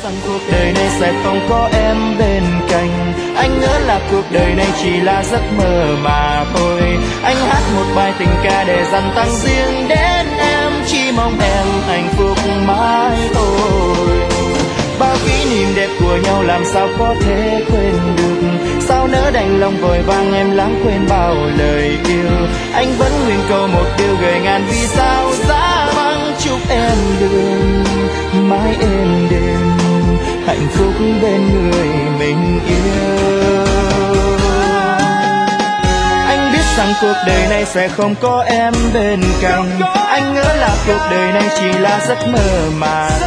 rằng cuộc đời này sẽ không có em bên cạnh. Anh ngỡ là cuộc đời này chỉ là giấc mơ mà thôi. Anh hát một bài tình ca để dành tặng riêng đến em, chỉ mong em hạnh phúc mãi thôi. Bao kỷ niệm đẹp của nhau làm sao có thể quên được, sao nỡ đành lòng vội vàng em lãng quên bao lời yêu. Anh vẫn nguyện cầu một điều gửi ngàn vì sao giá băng, chúc em đường mãi êm đềm, hạnh phúc bên người mình yêu. Anh biết rằng cuộc đời này sẽ không có em bên cạnh. Anh ngỡ là cuộc đời này chỉ là giấc mơ mà